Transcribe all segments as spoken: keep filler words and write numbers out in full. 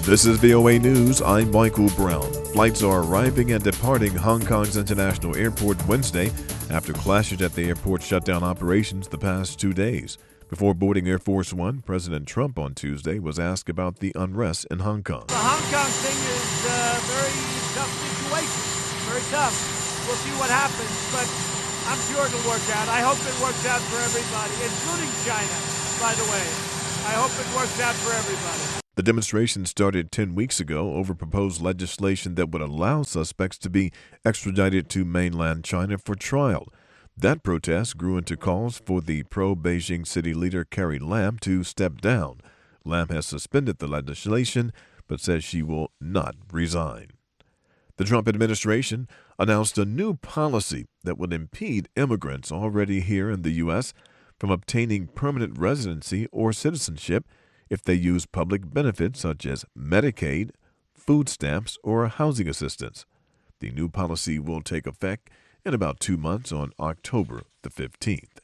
This is V O A News. I'm Michael Brown. Flights are arriving and departing Hong Kong's International Airport Wednesday after clashes at the airport shut down operations the past two days. Before boarding Air Force One, President Trump on Tuesday was asked about the unrest in Hong Kong. The Hong Kong thing is a very tough situation. Very tough. We'll see what happens, but I'm sure it'll work out. I hope it works out for everybody, including China, by the way. I hope it works out for everybody. The demonstration started ten weeks ago over proposed legislation that would allow suspects to be extradited to mainland China for trial. That protest grew into calls for the pro-Beijing city leader Carrie Lam to step down. Lam has suspended the legislation, but says she will not resign. The Trump administration announced a new policy that would impede immigrants already here in the U S from obtaining permanent residency or citizenship if they use public benefits such as Medicaid, food stamps, or housing assistance. The new policy will take effect in about two months on October the fifteenth.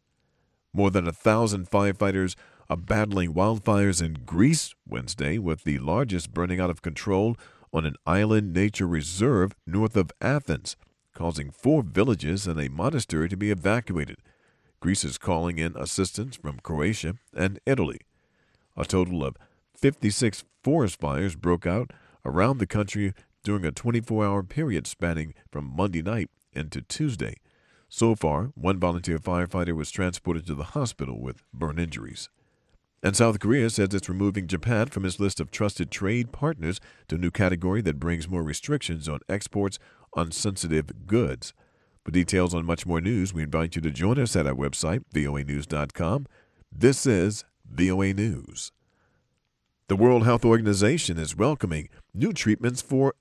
More than a thousand firefighters are battling wildfires in Greece Wednesday, with the largest burning out of control on an island nature reserve north of Athens, causing four villages and a monastery to be evacuated. Greece is calling in assistance from Croatia and Italy. A total of fifty-six forest fires broke out around the country during a twenty-four hour period spanning from Monday night into Tuesday. So far, one volunteer firefighter was transported to the hospital with burn injuries. And South Korea says it's removing Japan from its list of trusted trade partners to a new category that brings more restrictions on exports on sensitive goods. For details on much more news, we invite you to join us at our website, V O A news dot com. This is V O A News. The World Health Organization is welcoming new treatments for